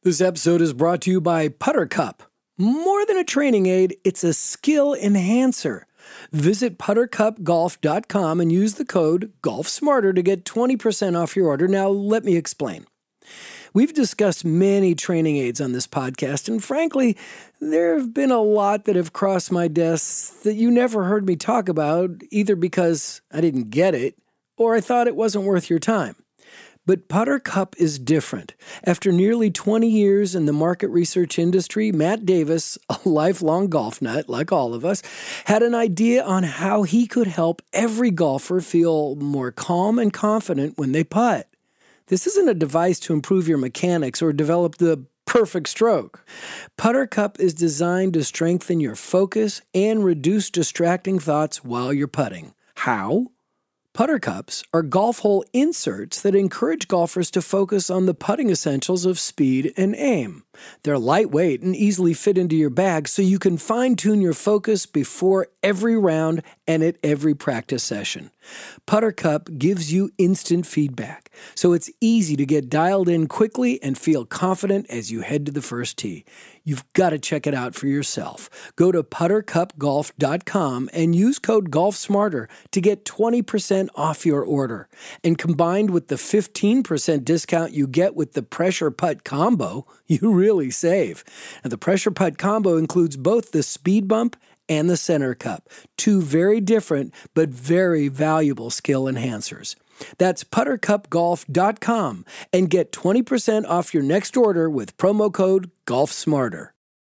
This episode is brought to you by Putter Cup. More than a training aid, it's a skill enhancer. Visit puttercupgolf.com and use the code GolfSmarter to get 20% off your order. Now, let me explain. We've discussed many training aids on this podcast, and frankly, there have been a lot that have crossed my desk that you never heard me talk about, either because I didn't get it or I thought it wasn't worth your time. But Putter Cup is different. After nearly 20 years in the market research industry, Matt Davis, a lifelong golf nut like all of us, had an idea on how he could help every golfer feel more calm and confident when they putt. This isn't a device to improve your mechanics or develop the perfect stroke. Putter Cup is designed to strengthen your focus and reduce distracting thoughts while you're putting. How? Putter Cups are golf hole inserts that encourage golfers to focus on the putting essentials of speed and aim. They're lightweight and easily fit into your bag so you can fine-tune your focus before every round and at every practice session. Putter Cup gives you instant feedback, so it's easy to get dialed in quickly and feel confident as you head to the first tee. You've got to check it out for yourself. Go to puttercupgolf.com and use code GolfSmarter to get 20% off your order. And combined with the 15% discount you get with the Pressure Putt Combo, you really save. Now, the Pressure Putt Combo includes both the Speed Bump and the Center Cup, two very different but very valuable skill enhancers. That's puttercupgolf.com and get 20% off your next order with promo code GolfSmarter.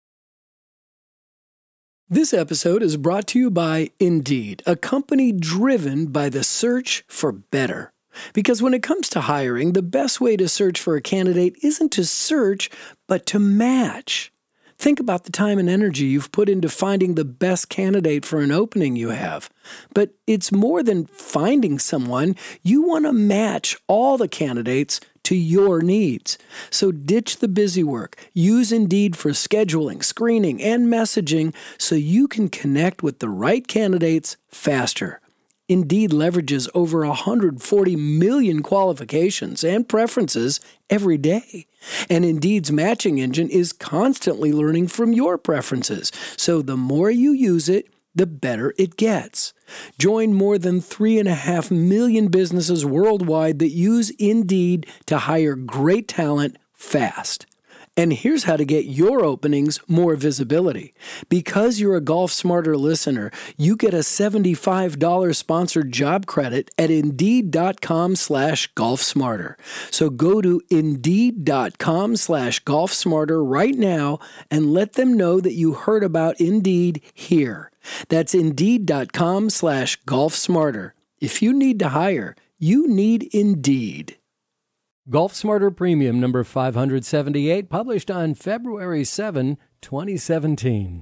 This episode is brought to you by Indeed, a company driven by the search for better. Because when it comes to hiring, the best way to search for a candidate isn't to search, but to match. Think about the time and energy you've put into finding the best candidate for an opening you have. But it's more than finding someone. You want to match all the candidates to your needs. So ditch the busy work. Use Indeed for scheduling, screening, and messaging so you can connect with the right candidates faster. Indeed leverages over 140 million qualifications and preferences every day. And Indeed's matching engine is constantly learning from your preferences. So the more you use it, the better it gets. Join more than 3.5 million businesses worldwide that use Indeed to hire great talent fast. And here's how to get your openings more visibility. Because you're a GolfSmarter listener, you get a $75 sponsored job credit at Indeed.com/GolfSmarter. So go to Indeed.com/GolfSmarter right now and let them know that you heard about Indeed here. That's Indeed.com/GolfSmarter. If you need to hire, you need Indeed. GolfSmarter Premium number 578, published on February 7, 2017.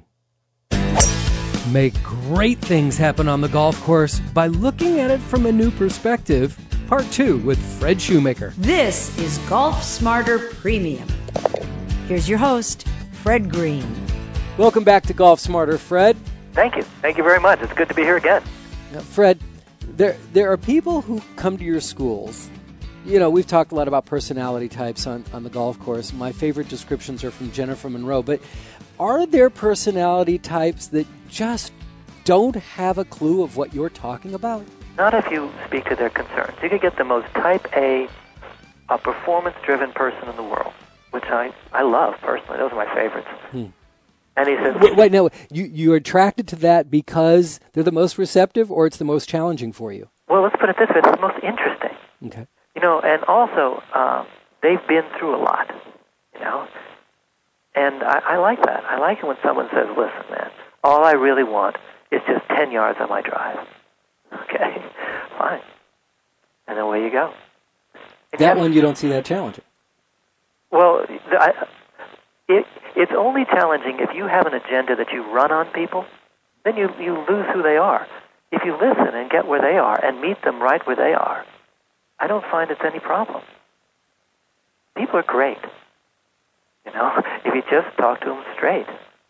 Make great things happen on the golf course by looking at it from a new perspective. Part 2 with Fred Shoemaker. This is GolfSmarter Premium. Here's your host, Fred Green. Welcome back to GolfSmarter, Fred. Thank you. Thank you very much. It's good to be here again. Now, Fred, there are people who come to your schools. You know, we've talked a lot about personality types on the golf course. My favorite descriptions are from Jennifer Monroe. But are there personality types that just don't have a clue of what you're talking about? Not if you speak to their concerns. You could get the most type A, performance-driven person in the world, which I love personally. Those are my favorites. And he says... Wait, no, you're attracted to that because they're the most receptive, or it's the most challenging for you? Well, let's put it this way. It's the most interesting. Okay. You know, and also, they've been through a lot, you know, and I like that. I like it when someone says, listen, man, all I really want is just 10 yards on my drive. Okay, fine. And away you go. That one you don't see that challenging. Well, it's only challenging if you have an agenda that you run on people, then you lose who they are. If you listen and get where they are and meet them right where they are, I don't find it's any problem. People are great, you know, if you just talk to them straight.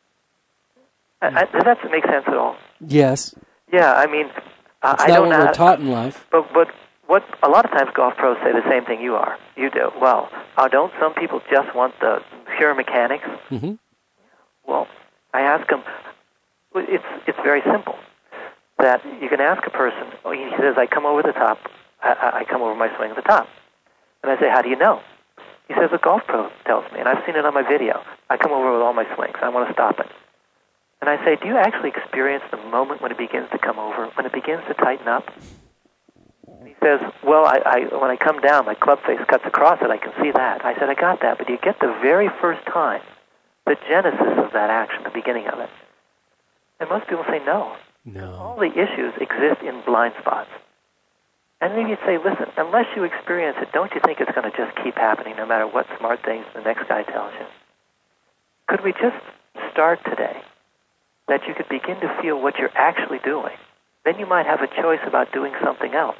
Does that make sense at all? Yes. Yeah, I mean, I don't know. We're taught in life. But what a lot of times golf pros say the same thing you do. Well, don't some people just want the pure mechanics. Mm-hmm. Well, I ask them, it's very simple, that you can ask a person, he says, I come over the top, I come over my swing at the top. And I say, how do you know? He says, a golf pro tells me, and I've seen it on my video. I come over with all my swings. I want to stop it. And I say, do you actually experience the moment when it begins to come over, when it begins to tighten up? And he says, well, when I come down, my club face cuts across it. I can see that. I said, I got that. But do you get the very first time, the genesis of that action, the beginning of it? And most people say no. No. All the issues exist in blind spots. And then you'd say, listen, unless you experience it, don't you think it's going to just keep happening no matter what smart things the next guy tells you? Could we just start today that you could begin to feel what you're actually doing? Then you might have a choice about doing something else.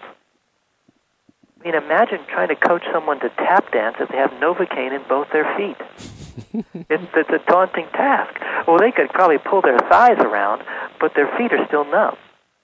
I mean, imagine trying to coach someone to tap dance if they have Novocaine in both their feet. It's a daunting task. Well, they could probably pull their thighs around, but their feet are still numb.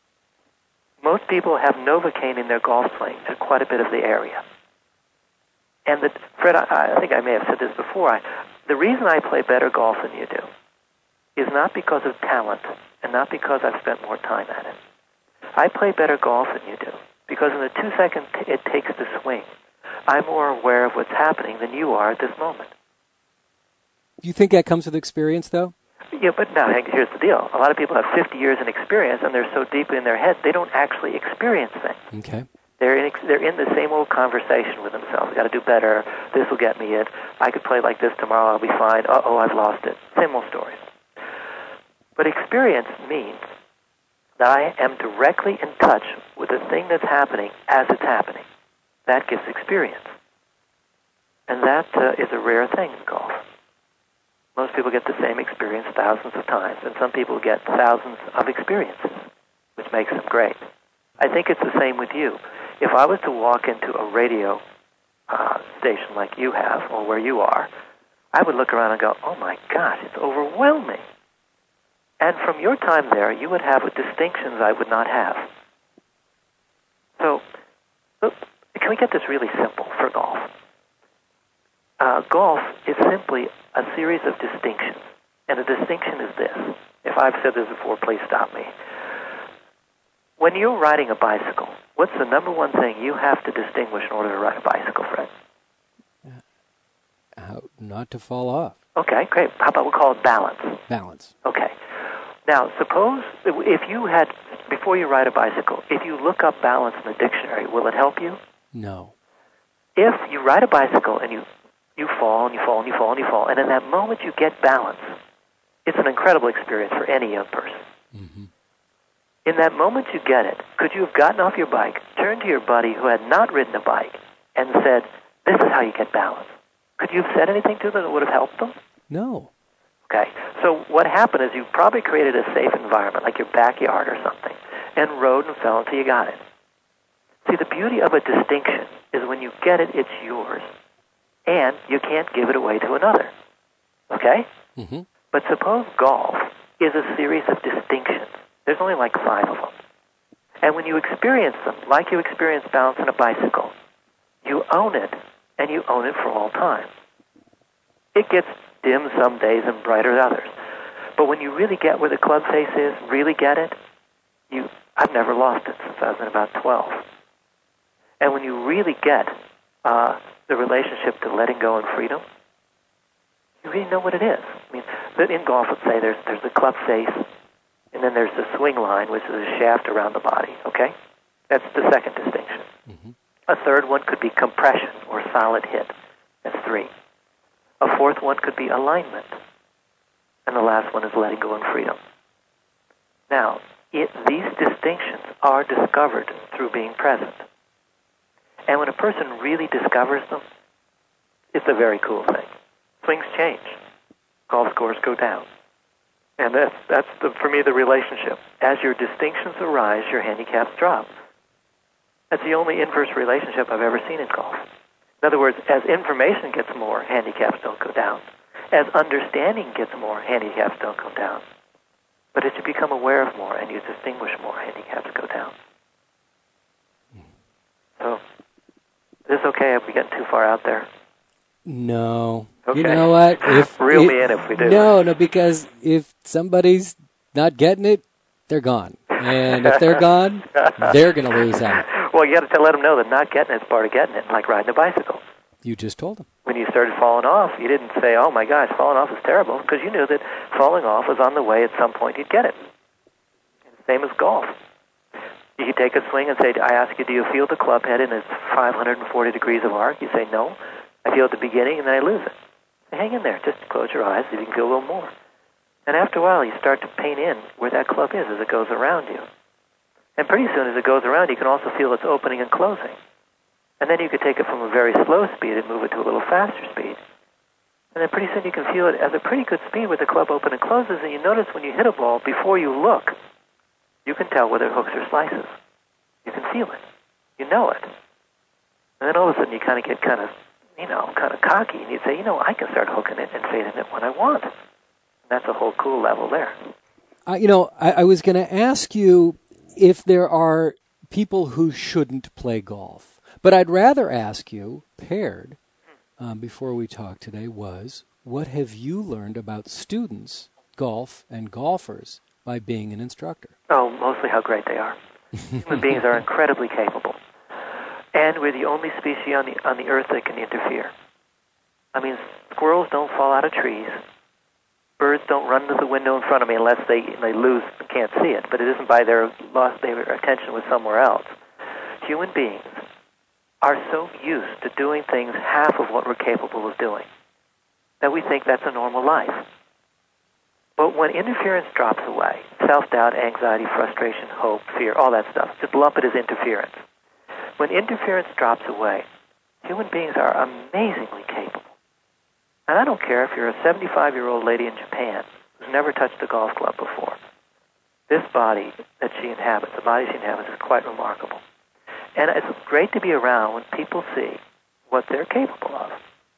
Most people have Novocaine in their golf swing in quite a bit of the area. And Fred, I think I may have said this before, the reason I play better golf than you do is not because of talent and not because I've spent more time at it. I play better golf than you do because in the 2 seconds it takes to swing, I'm more aware of what's happening than you are at this moment. Do you think that comes with experience, though? Yeah, but now here's the deal. A lot of people have 50 years in experience, and they're so deep in their head, they don't actually experience things. Okay. They're in the same old conversation with themselves. I've got to do better. This will get me it. I could play like this tomorrow. I'll be fine. Uh-oh, I've lost it. Same old stories. But experience means that I am directly in touch with the thing that's happening as it's happening. That gives experience. And that is a rare thing in golf. Most people get the same experience thousands of times, and some people get thousands of experiences, which makes them great. I think it's the same with you. If I was to walk into a radio station like you have, or where you are, I would look around and go, oh my gosh, it's overwhelming. And from your time there, you would have distinctions I would not have. So, can we get this really simple for golf? Golf is simply a series of distinctions. And a distinction is this. If I've said this before, please stop me. When you're riding a bicycle, what's the number one thing you have to distinguish in order to ride a bicycle, Fred? How not to fall off. Okay, great. How about we call it balance? Balance. Okay. Now, suppose if you had, before you ride a bicycle, if you look up balance in the dictionary, will it help you? No. If you ride a bicycle and you fall and you fall and you fall and you fall, and in that moment you get balance, it's an incredible experience for any young person. Mm-hmm. In that moment you get it, could you have gotten off your bike, turned to your buddy who had not ridden a bike, and said, this is how you get balance? Could you have said anything to them that would have helped them? No. Okay, so what happened is you probably created a safe environment, like your backyard or something, and rode and fell until you got it. See, the beauty of a distinction is when you get it, it's yours, and you can't give it away to another. Okay? Mm-hmm. But suppose golf is a series of distinctions. There's only like 5 of them. And when you experience them, like you experience balance on a bicycle, you own it, and you own it for all time. It gets dim some days and brighter others. But when you really get where the club face is, really get it, I've never lost it since I was in about 12. And when you really get the relationship to letting go and freedom, you really know what it is. I mean, in golf, let's say there's the club face, and then there's the swing line, which is a shaft around the body, okay? That's the second distinction. Mm-hmm. A third one could be compression or solid hit. That's 3. A fourth one could be alignment. And the last one is letting go and freedom. Now, these distinctions are discovered through being present. And when a person really discovers them, it's a very cool thing. Swings change. Golf scores go down. And that's for me, the relationship. As your distinctions arise, your handicaps drop. That's the only inverse relationship I've ever seen in golf. In other words, as information gets more, handicaps don't go down. As understanding gets more, handicaps don't go down. But as you become aware of more and you distinguish more, handicaps go down. So, is this okay? Have we gotten too far out there? No. Okay. You know what? Reel me in if we do. No, because if somebody's not getting it, they're gone. And if they're gone, they're going to lose out. Well, you got to let them know that not getting it is part of getting it, like riding a bicycle. You just told them. When you started falling off, you didn't say, oh, my gosh, falling off is terrible, because you knew that falling off was on the way at some point you'd get it. Same as golf. You could take a swing and say, I ask you, do you feel the club head in its 540 degrees of arc? You say, no. I feel at the beginning, and then I lose it. So hang in there. Just close your eyes so you can feel a little more. And after a while, you start to paint in where that club is as it goes around you. And pretty soon, as it goes around, you can also feel its opening and closing. And then you could take it from a very slow speed and move it to a little faster speed. And then pretty soon you can feel it at a pretty good speed where the club opens and closes, and you notice when you hit a ball, before you look, you can tell whether it hooks or slices. You can feel it. You know it. And then all of a sudden you kind of get kind of cocky, and you say, I can start hooking it and fading it when I want. And that's a whole cool level there. I was going to ask you if there are people who shouldn't play golf. But I'd rather ask you, paired, before we talk today, what have you learned about students, golf, and golfers by being an instructor? Oh, mostly how great they are. Human beings are incredibly capable. And we're the only species on the earth that can interfere. I mean, squirrels don't fall out of trees. Birds don't run to the window in front of me unless they lose and can't see it. But it isn't by their attention was somewhere else. Human beings are so used to doing things half of what we're capable of doing that we think that's a normal life. But when interference drops away, self-doubt, anxiety, frustration, hope, fear, all that stuff, just lump it as interference. When interference drops away, human beings are amazingly capable. And I don't care if you're a 75-year-old lady in Japan who's never touched a golf club before. This body that she inhabits, the body she inhabits, is quite remarkable. And it's great to be around when people see what they're capable of.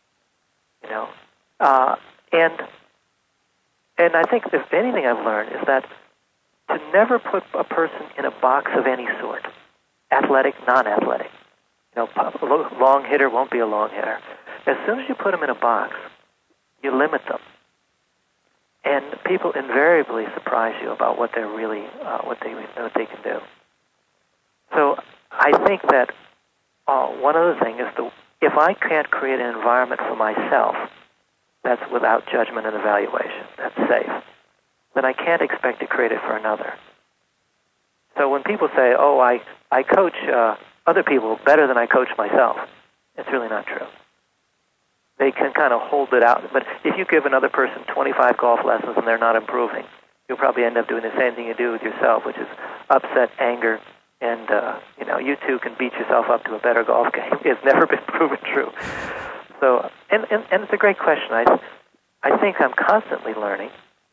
And I think if anything I've learned is that to never put a person in a box of any sort, athletic, non-athletic. A long hitter won't be a long hitter. As soon as you put them in a box, you limit them. And people invariably surprise you about what they're really, what they can do. So I think that one other thing is if I can't create an environment for myself that's without judgment and evaluation, that's safe, then I can't expect to create it for another. So when people say, oh, I coach other people better than I coach myself, it's really not true. They can kind of hold it out. But if you give another person 25 golf lessons and they're not improving, you'll probably end up doing the same thing you do with yourself, which is upset, anger, and you too can beat yourself up to a better golf game. It's never been proven true. So, and it's a great question. I think I'm constantly learning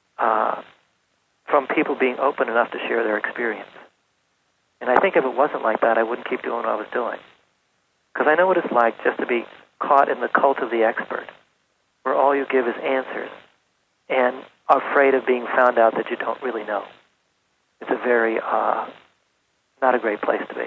from people being open enough to share their experience. And I think if it wasn't like that, I wouldn't keep doing what I was doing. Because I know what it's like just to be caught in the cult of the expert, where all you give is answers and are afraid of being found out that you don't really know. It's a very, not a great place to be.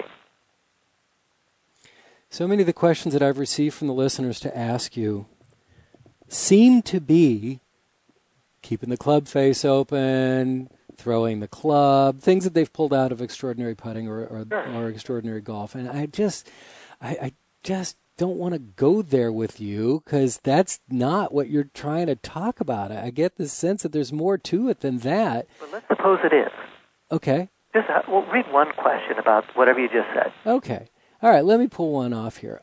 So many of the questions that I've received from the listeners to ask you seem to be keeping the club face open, throwing the club, things that they've pulled out of extraordinary putting or extraordinary golf. And I just don't want to go there with you because that's not what you're trying to talk about. I get the sense that there's more to it than that. But let's suppose it is. Okay. Just read one question about whatever you just said. Okay. All right, let me pull one off here.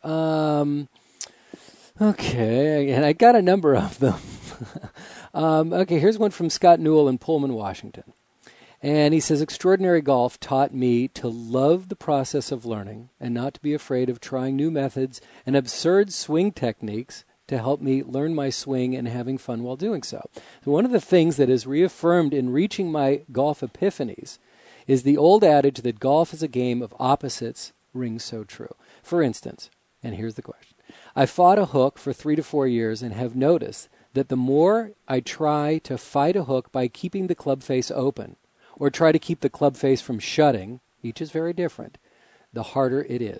Okay, and I got a number of them. Okay, here's one from Scott Newell in Pullman, Washington. And he says, extraordinary golf taught me to love the process of learning and not to be afraid of trying new methods and absurd swing techniques to help me learn my swing and having fun while doing so. So one of the things that is reaffirmed in reaching my golf epiphanies is the old adage that golf is a game of opposites rings so true. For instance, and here's the question, I fought a hook for 3 to 4 years and have noticed that the more I try to fight a hook by keeping the club face open or try to keep the club face from shutting, each is very different, the harder it is.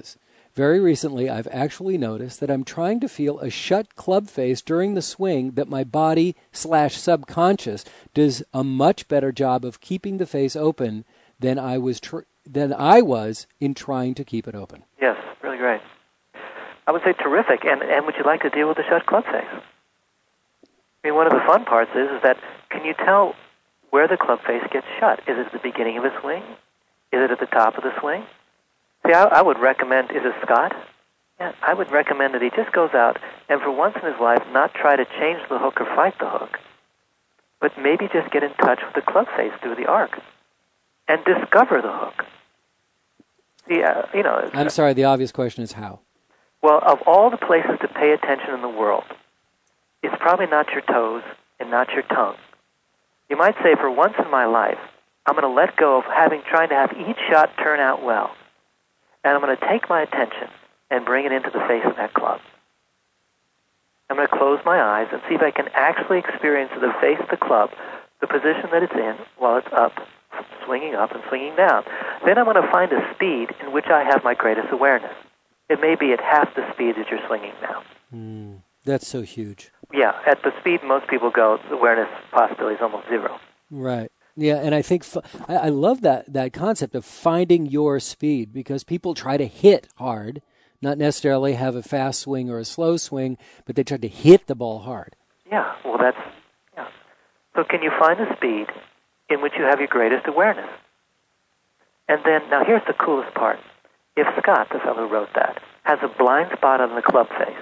Very recently, I've actually noticed that I'm trying to feel a shut club face during the swing that my body/subconscious does a much better job of keeping the face open than I was in trying to keep it open. Yes, really great. I would say terrific. And would you like to deal with the shut club face? I mean, one of the fun parts is that can you tell where the club face gets shut? Is it at the beginning of a swing? Is it at the top of the swing? See, I would recommend, is it Scott? Yeah, I would recommend that he just goes out and for once in his life not try to change the hook or fight the hook, but maybe just get in touch with the club face through the arc and discover the hook. See, I'm sorry, the obvious question is how? Well, of all the places to pay attention in the world, it's probably not your toes and not your tongue. You might say, for once in my life, I'm going to let go of trying to have each shot turn out well. And I'm going to take my attention and bring it into the face of that club. I'm going to close my eyes and see if I can actually experience the face of the club, the position that it's in while it's up and swinging down. Then I'm going to find a speed in which I have my greatest awareness. It may be at half the speed that you're swinging now. That's so huge. Yeah, at the speed most people go, the awareness possibility is almost zero. Right. Yeah, and I think I love that concept of finding your speed, because people try to hit hard, not necessarily have a fast swing or a slow swing, but they try to hit the ball hard. Yeah, well, yeah. So can you find a speed in which you have your greatest awareness? And then, now here's the coolest part. If Scott, the fellow who wrote that, has a blind spot on the club face,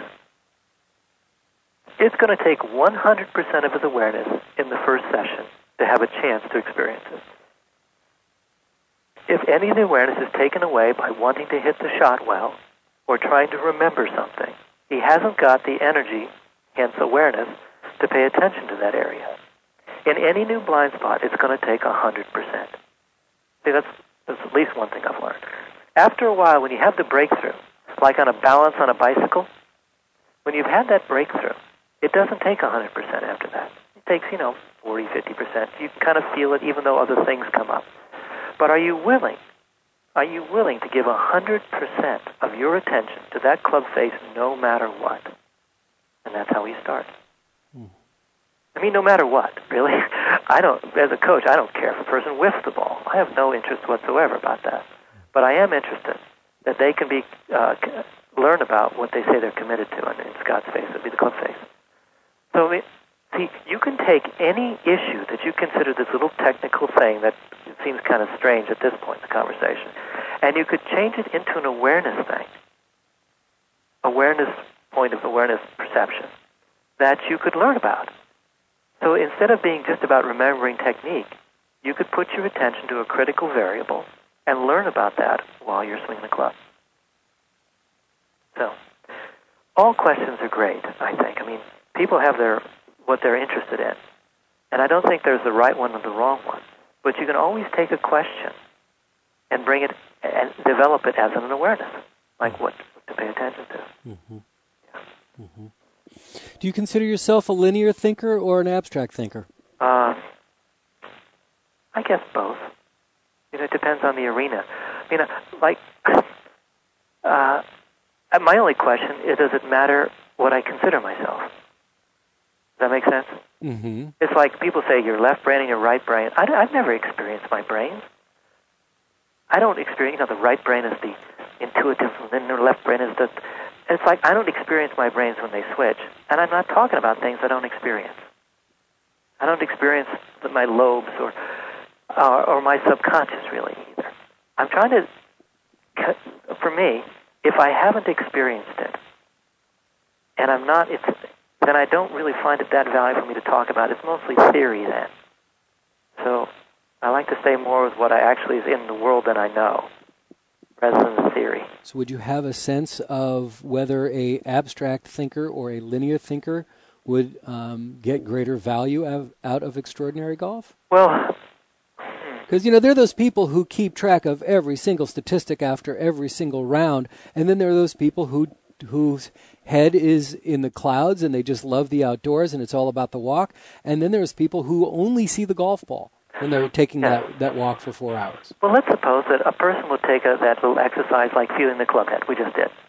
it's going to take 100% of his awareness in the first session to have a chance to experience it. If any of the awareness is taken away by wanting to hit the shot well or trying to remember something, he hasn't got the energy, hence awareness, to pay attention to that area. In any new blind spot, it's going to take 100%. See, that's at least one thing I've learned. After a while, when you have the breakthrough, like on a balance on a bicycle, when you've had that breakthrough, it doesn't take 100% after that. It takes, 40, 50%. You can kind of feel it even though other things come up. But are you willing to give 100% of your attention to that club face no matter what? And that's how he starts. I mean, no matter what, really. As a coach, I don't care if a person whiffs the ball. I have no interest whatsoever about that. But I am interested that they can learn about what they say they're committed to. And in Scott's face, it would be the club face. So, see, you can take any issue that you consider this little technical thing that seems kind of strange at this point in the conversation, and you could change it into an awareness thing, point of awareness perception, that you could learn about. So instead of being just about remembering technique, you could put your attention to a critical variable and learn about that while you're swinging the club. So, all questions are great, I think. I mean, people have what they're interested in. And I don't think there's the right one or the wrong one. But you can always take a question and bring it and develop it as an awareness, like what to pay attention to. Mm-hmm. Yeah. Mm-hmm. Do you consider yourself a linear thinker or an abstract thinker? I guess both. It depends on the arena. My only question is, does it matter what I consider myself? Does that make sense? Mm-hmm. It's like people say your left brain and your right brain. I've never experienced my brains. I don't experience, the right brain is the intuitive, and then the left brain is the... It's like I don't experience my brains when they switch, and I'm not talking about things I don't experience. I don't experience my lobes or my subconscious, really, either. I'm trying to... For me, if I haven't experienced it, and I'm not... then I don't really find it that valuable for me to talk about. It's mostly theory then. So I like to stay more with what I actually is in the world than I know, rather than the theory. So would you have a sense of whether a abstract thinker or a linear thinker would get greater value out of extraordinary golf? Well... Because, there are those people who keep track of every single statistic after every single round, and then there are those people whose head is in the clouds and they just love the outdoors and it's all about the walk. And then there's people who only see the golf ball when they're taking that walk for 4 hours. Well, let's suppose that a person will take that little exercise like feeling the club head we just did.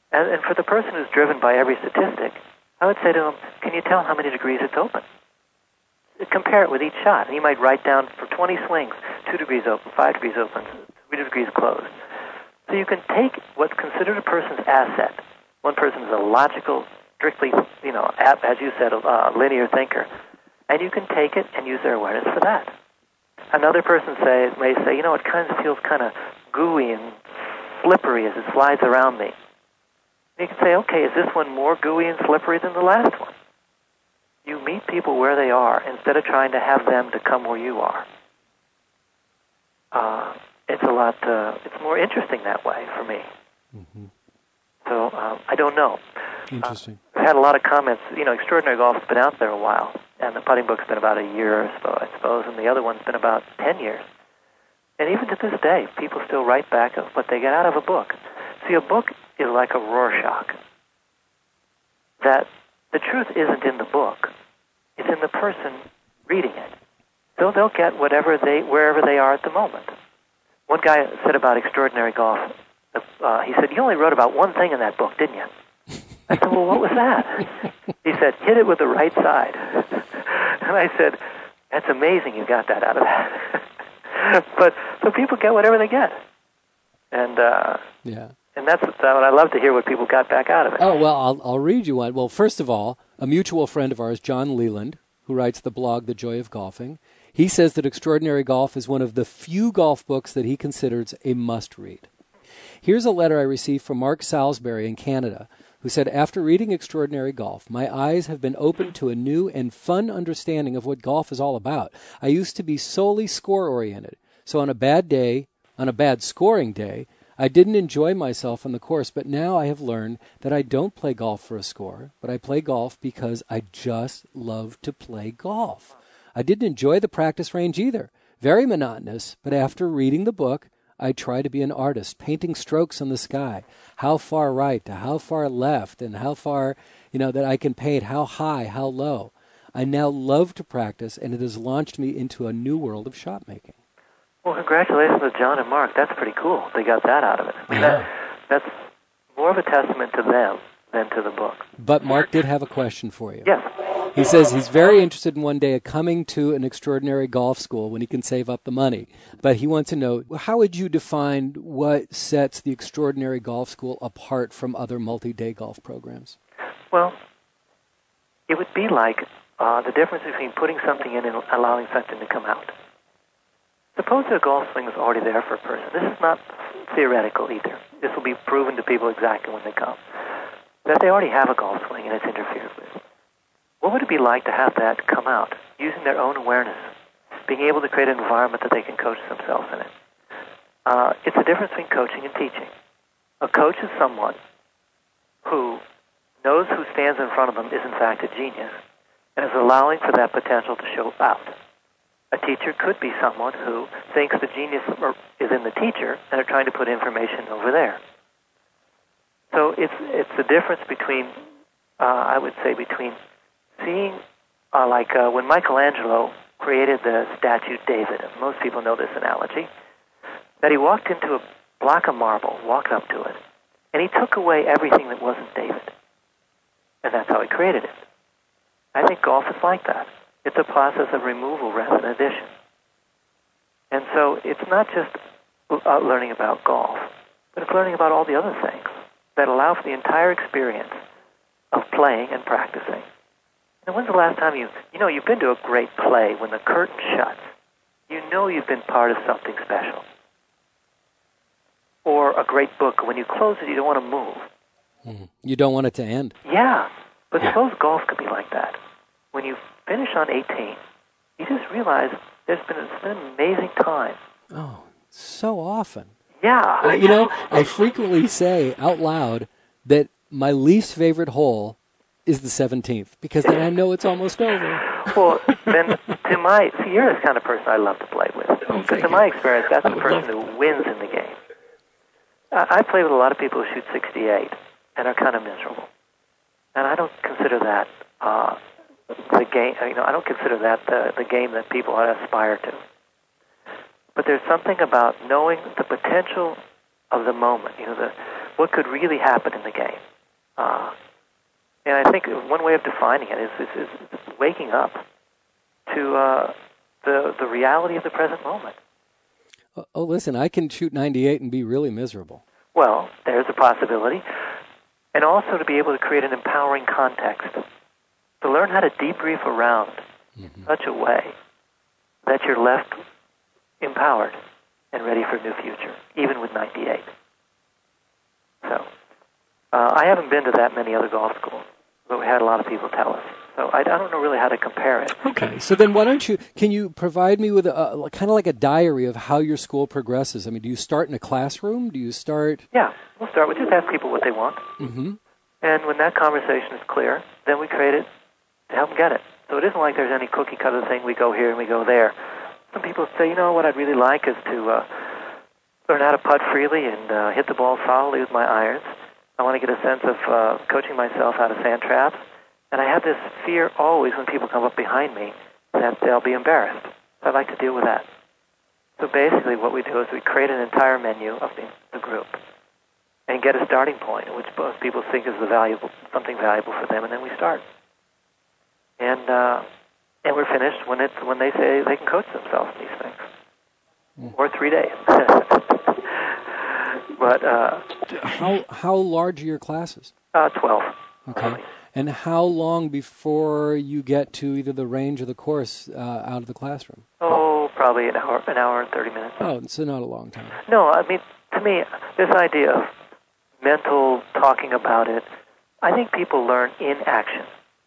And for the person who's driven by every statistic, I would say to them, can you tell how many degrees it's open? Compare it with each shot. And you might write down for 20 swings, 2 degrees open, 5 degrees open, 3 degrees closed. So you can take what's considered a person's asset. One person is a logical, strictly, as you said, a linear thinker. And you can take it and use their awareness for that. Another person may say, it kind of feels kind of gooey and slippery as it slides around me. You can say, okay, is this one more gooey and slippery than the last one? You meet people where they are instead of trying to have them to come where you are. It's more interesting that way for me. Mm-hmm. So I don't know. Interesting. I've had a lot of comments. Extraordinary Golf's been out there a while, and the putting book's been about a year or so, I suppose, and the other one's been about 10 years. And even to this day, people still write back of what they get out of a book. See, a book is like a Rorschach. That the truth isn't in the book; it's in the person reading it. So they'll get wherever they are at the moment. One guy said about Extraordinary Golf, he said, "You only wrote about one thing in that book, didn't you?" I said, "Well, what was that?" He said, "Hit it with the right side." And I said, "That's amazing you got that out of that." But so people get whatever they get, and and that's what I love to hear what people got back out of it. Oh well, I'll read you one. Well, first of all, a mutual friend of ours, John Leland, who writes the blog The Joy of Golfing, he says that Extraordinary Golf is one of the few golf books that he considers a must-read. Here's a letter I received from Mark Salisbury in Canada, who said, after reading Extraordinary Golf, my eyes have been opened to a new and fun understanding of what golf is all about. I used to be solely score-oriented, so on a bad scoring day, I didn't enjoy myself on the course, but now I have learned that I don't play golf for a score, but I play golf because I just love to play golf. I didn't enjoy the practice range either. Very monotonous, but after reading the book, I try to be an artist, painting strokes on the sky, how far right to how far left, and how far, that I can paint, how high, how low. I now love to practice, and it has launched me into a new world of shot making. Well, congratulations to John and Mark. That's pretty cool. They got that out of it. That's more of a testament to them than to the book. But Mark did have a question for you. Yes. He says he's very interested in one day coming to an Extraordinary Golf school when he can save up the money. But he wants to know, how would you define what sets the Extraordinary Golf School apart from other multi-day golf programs? Well, it would be like the difference between putting something in and allowing something to come out. Suppose a golf swing is already there for a person. This is not theoretical either. This will be proven to people exactly when they come. That they already have a golf swing and it's interfered with. What would it be like to have that come out, using their own awareness, being able to create an environment that they can coach themselves in it? It's the difference between coaching and teaching. A coach is someone who knows who stands in front of them is in fact a genius and is allowing for that potential to show out. A teacher could be someone who thinks the genius is in the teacher and are trying to put information over there. So it's the difference between, I would say, between seeing, when Michelangelo created the statue David, and most people know this analogy, that he walked into a block of marble, walked up to it, and he took away everything that wasn't David. And that's how he created it. I think golf is like that. It's a process of removal rather than addition. And so it's not just learning about golf, but it's learning about all the other things that allow for the entire experience of playing and practicing. And when's the last time you've been to a great play when the curtain shuts? You know you've been part of something special. Or a great book, when you close it, you don't want to move. You don't want it to end. Yeah, but suppose golf could be like that. When you finish on 18, you just realize it's been an amazing time. Oh, so often. Yeah. I frequently say out loud that my least favorite hole is the 17th, because then I know it's almost over. Well, then you're the kind of person I love to play with. Because in my experience, that's the person who wins in the game. I play with a lot of people who shoot 68 and are kind of miserable. And I don't consider that the game. I don't consider that the game that people aspire to. But there's something about knowing the potential of the moment. what could really happen in the game. And I think one way of defining it is waking up to the reality of the present moment. Oh, listen, I can shoot 98 and be really miserable. Well, there's a possibility. And also to be able to create an empowering context. To learn how to debrief around in such a way that you're left empowered and ready for a new future, even with 98. So, I haven't been to that many other golf schools, but we had a lot of people tell us. So I don't know really how to compare it. Okay, so then can you provide me with kind of like a diary of how your school progresses? I mean, do you start in a classroom? Do you start... Yeah, we'll start. We just ask people what they want. Mm-hmm. And when that conversation is clear, then we create it to help them get it. So it isn't like there's any cookie-cutter thing, we go here and we go there. Some people say, you know, what I'd really like is to learn how to putt freely and hit the ball solidly with my irons. I want to get a sense of coaching myself out of sand traps. And I have this fear always when people come up behind me that they'll be embarrassed. So I'd like to deal with that. So basically what we do is we create an entire menu of the group and get a starting point, which most people think is something valuable for them, and then we start. And we're finished when they say they can coach themselves in these things. Or 3 days. But how large are your classes? 12. Okay. And how long before you get to either the range or the course out of the classroom? Oh, probably an hour and 30 minutes. Oh, so not a long time. No, I mean, to me, this idea of mental talking about it, I think people learn in action.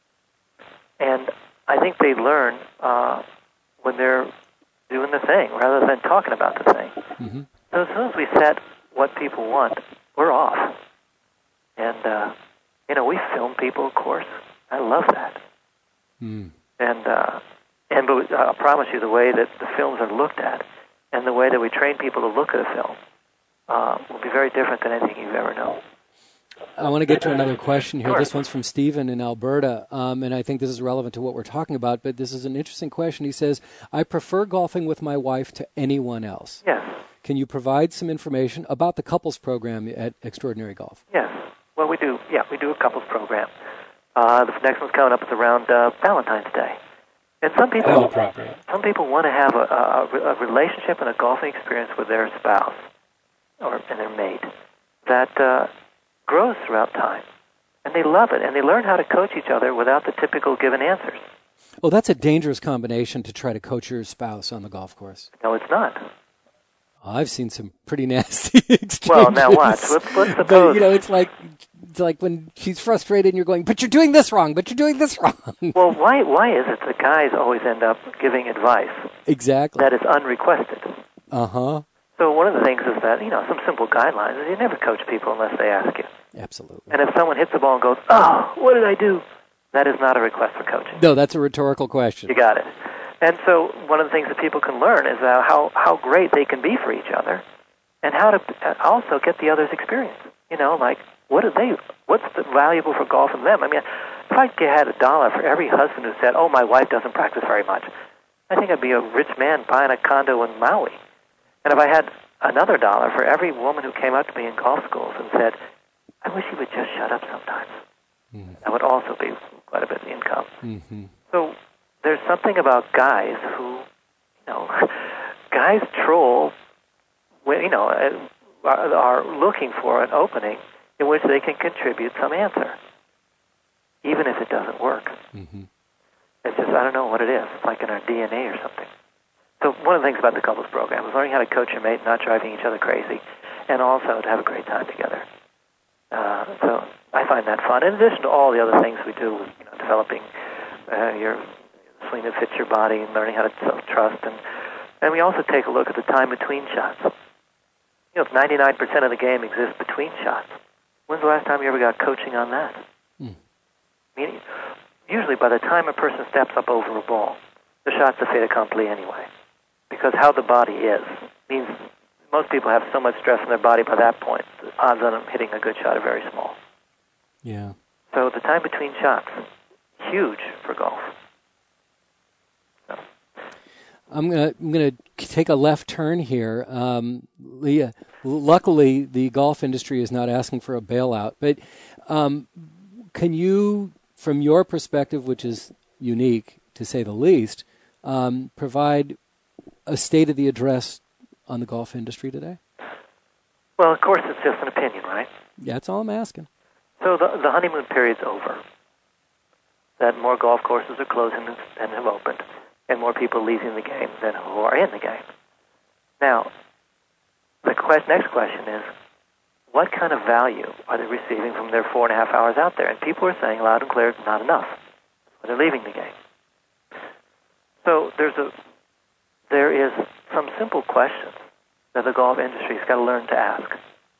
And I think they learn when they're doing the thing rather than talking about the thing. Mm-hmm. So as soon as we set what people want, we're off. And, we film people, of course. I love that. Mm. And but I promise you, the way that the films are looked at and the way that we train people to look at a film will be very different than anything you've ever known. I want to get to another question here. Sure. This one's from Stephen in Alberta, and I think this is relevant to what we're talking about, but this is an interesting question. He says, I prefer golfing with my wife to anyone else. Yes. Can you provide some information about the couples program at Extraordinary Golf? Yes. Well, we do. Yeah, we do a couples program. The next one's coming up. It's around Valentine's Day. And some people want to have a relationship and a golfing experience with their spouse and their mate that grows throughout time. And they love it, and they learn how to coach each other without the typical given answers. Well, that's a dangerous combination to try to coach your spouse on the golf course. No, it's not. I've seen some pretty nasty exchanges. Well, now watch. Let's suppose. But, it's like when she's frustrated and you're going, but you're doing this wrong, but you're doing this wrong. Well, why is it the guys always end up giving advice? Exactly. That is unrequested. Uh-huh. So one of the things is that, some simple guidelines is you never coach people unless they ask you. Absolutely. And if someone hits the ball and goes, oh, what did I do? That is not a request for coaching. No, that's a rhetorical question. You got it. And so one of the things that people can learn is how great they can be for each other and how to also get the other's experience. Like, what's the valuable for golf in them? I mean, if I had $1 for every husband who said, oh, my wife doesn't practice very much, I think I'd be a rich man buying a condo in Maui. And if I had another $1 for every woman who came up to me in golf schools and said, I wish you would just shut up sometimes, that would also be quite a bit of income. Mm-hmm. So there's something about guys who, guys troll, are looking for an opening in which they can contribute some answer, even if it doesn't work. Mm-hmm. It's just, I don't know what it is. It's like in our DNA or something. So one of the things about the couples program is learning how to coach your mate, not driving each other crazy, and also to have a great time together. So I find that fun. In addition to all the other things we do, developing your swing that fits your body and learning how to self-trust. And we also take a look at the time between shots. If 99% of the game exists between shots, when's the last time you ever got coaching on that? I mean, usually by the time a person steps up over a ball, the shot's a fait accompli anyway. Because how the body is means most people have so much stress in their body by that point, the odds on them hitting a good shot are very small. Yeah. So the time between shots, huge for golf. I'm gonna take a left turn here. Leah, luckily the golf industry is not asking for a bailout, but can you, from your perspective, which is unique to say the least, provide a state of the address on the golf industry today? Well, of course, it's just an opinion, right? Yeah, that's all I'm asking. So the honeymoon period's over. That more golf courses are closing than have opened, and more people leaving the game than who are in the game. Now, the next question is, what kind of value are they receiving from their 4.5 hours out there? And people are saying loud and clear, not enough. They're leaving the game. So there is some simple questions that the golf industry's got to learn to ask.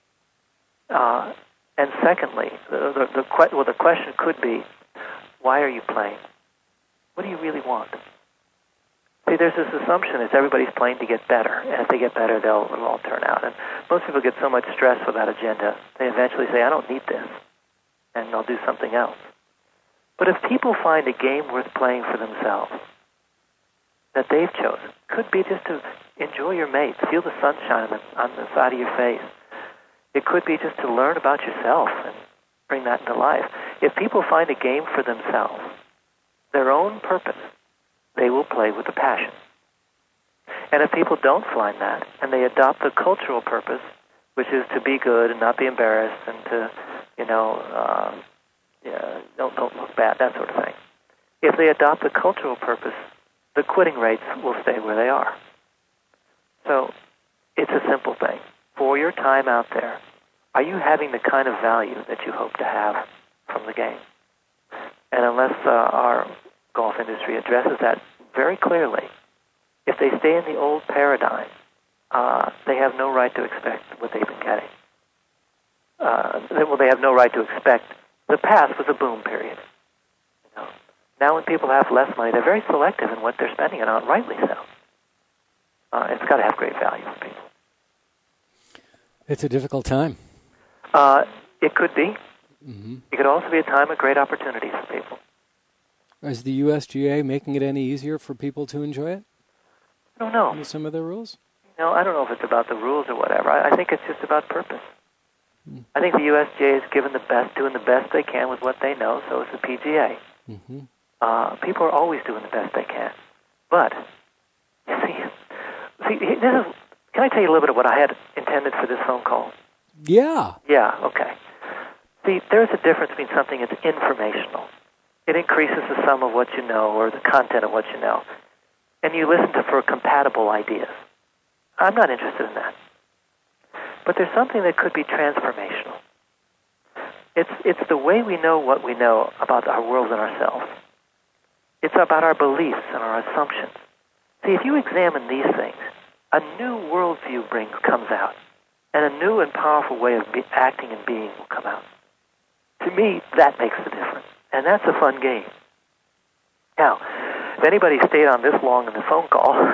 And secondly, the question could be, why are you playing? What do you really want? See, there's this assumption that everybody's playing to get better, and if they get better, it'll all turn out. And most people get so much stress with that agenda, they eventually say, I don't need this, and they'll do something else. But if people find a game worth playing for themselves that they've chosen, could be just to enjoy your mates, feel the sunshine on the side of your face. It could be just to learn about yourself and bring that into life. If people find a game for themselves, their own purpose, they will play with a passion. And if people don't find that, and they adopt the cultural purpose, which is to be good and not be embarrassed and to, don't look bad, that sort of thing. If they adopt the cultural purpose, the quitting rates will stay where they are. So it's a simple thing. For your time out there, are you having the kind of value that you hope to have from the game? And unless our golf industry addresses that very clearly, if they stay in the old paradigm, they have no right to expect what they've been getting. They have no right to expect. The past was a boom period. Now when people have less money, they're very selective in what they're spending it on, rightly so. It's got to have great value for people. It's a difficult time. It could be. Mm-hmm. It could also be a time of great opportunities for people. Is the USGA making it any easier for people to enjoy it? I don't know. With some of their rules? I don't know if it's about the rules or whatever. I think it's just about purpose. I think the USGA is doing the best they can with what they know, so is the PGA. Mm-hmm. People are always doing the best they can. But, see, this is, can I tell you a little bit of what I had intended for this phone call? Yeah. Yeah, okay. See, there's a difference between something that's informational. It increases the sum of what you know or the content of what you know. And you listen for compatible ideas. I'm not interested in that. But there's something that could be transformational. It's the way we know what we know about our world and ourselves. It's about our beliefs and our assumptions. See, if you examine these things, a new worldview comes out, and a new and powerful way of acting and being will come out. To me, that makes the difference, and that's a fun game. Now, if anybody stayed on this long in the phone call,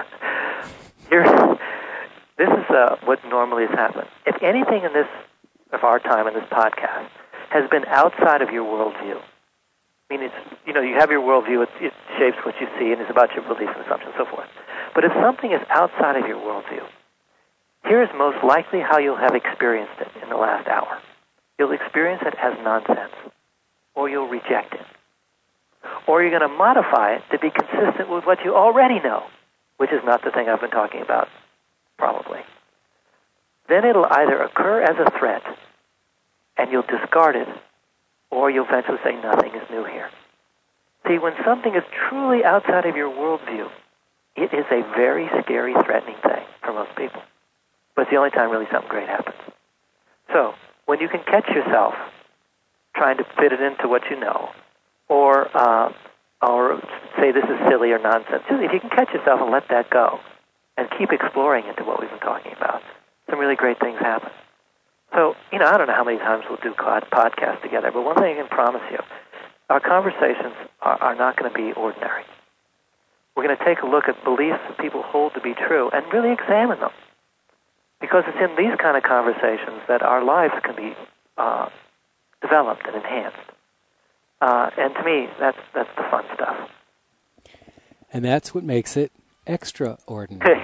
this is what normally has happened. If anything in this of our time in this podcast has been outside of your worldview, I mean, you have your worldview, it shapes what you see, and it's about your beliefs and assumptions and so forth. But if something is outside of your worldview, here is most likely how you'll have experienced it in the last hour. You'll experience it as nonsense, or you'll reject it. Or you're going to modify it to be consistent with what you already know, which is not the thing I've been talking about, probably. Then it'll either occur as a threat, and you'll discard it, or you'll eventually say nothing is new here. See, when something is truly outside of your worldview, it is a very scary, threatening thing for most people. But it's the only time really something great happens. So, when you can catch yourself trying to fit it into what you know, or say this is silly or nonsense, if you can catch yourself and let that go, and keep exploring into what we've been talking about, some really great things happen. So, I don't know how many times we'll do podcasts together, but one thing I can promise you, our conversations are not going to be ordinary. We're going to take a look at beliefs that people hold to be true and really examine them. Because it's in these kind of conversations that our lives can be developed and enhanced. And to me, that's the fun stuff. And that's what makes it extraordinary.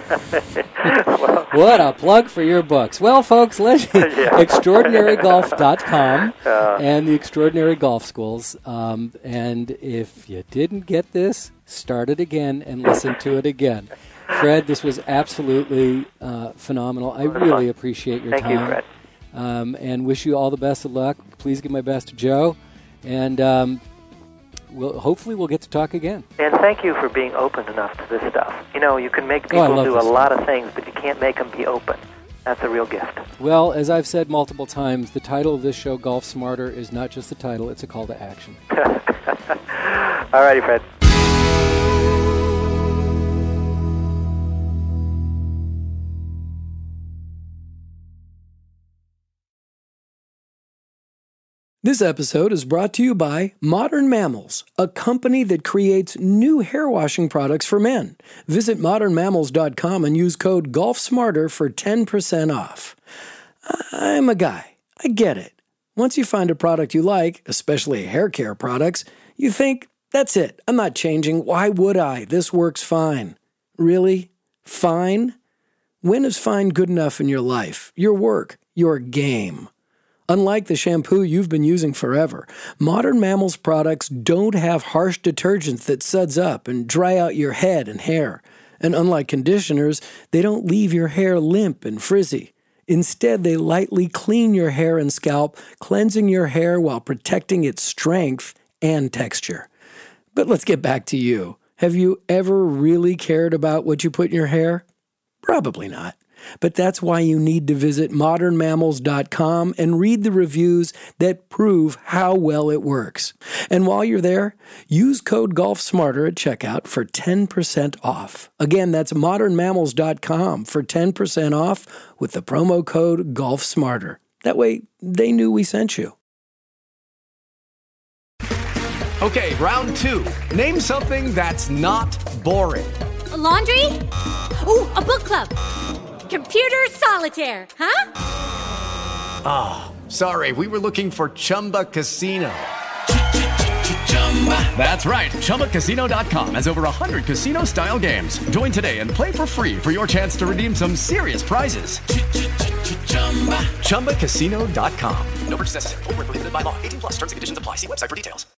What a plug for your books. Well, folks, extraordinarygolf.com and the Extraordinary Golf Schools. And if you didn't get this, start it again and listen to it again. Fred, this was absolutely phenomenal. I really appreciate your time. Thank you, Fred. And wish you all the best of luck. Please give my best to Joe. And hopefully we'll get to talk again. And thank you for being open enough to this stuff. You know, you can make people do a lot of things, but you can't make them be open. That's a real gift. Well, as I've said multiple times, the title of this show, Golf Smarter, is not just the title, it's a call to action. All righty, Fred. This episode is brought to you by Modern Mammals, a company that creates new hair washing products for men. Visit modernmammals.com and use code GolfSmarter for 10% off. I'm a guy. I get it. Once you find a product you like, especially hair care products, you think, that's it. I'm not changing. Why would I? This works fine. Really? Fine? When is fine good enough in your life, your work, your game? Unlike the shampoo you've been using forever, Modern Mammals products don't have harsh detergents that suds up and dry out your head and hair. And unlike conditioners, they don't leave your hair limp and frizzy. Instead, they lightly clean your hair and scalp, cleansing your hair while protecting its strength and texture. But let's get back to you. Have you ever really cared about what you put in your hair? Probably not. But that's why you need to visit modernmammals.com and read the reviews that prove how well it works. And while you're there, use code GolfSmarter at checkout for 10% off. Again, that's modernmammals.com for 10% off with the promo code GolfSmarter. That way, they knew we sent you. Okay, round two. Name something that's not boring. A laundry? Ooh, a book club. Computer solitaire, huh? Ah, sorry, we were looking for Chumba Casino. That's right, ChumbaCasino.com has over 100 casino-style games. Join today and play for free for your chance to redeem some serious prizes. ChumbaCasino.com. No purchase necessary. Void where prohibited by law. 18+ terms and conditions apply. See website for details.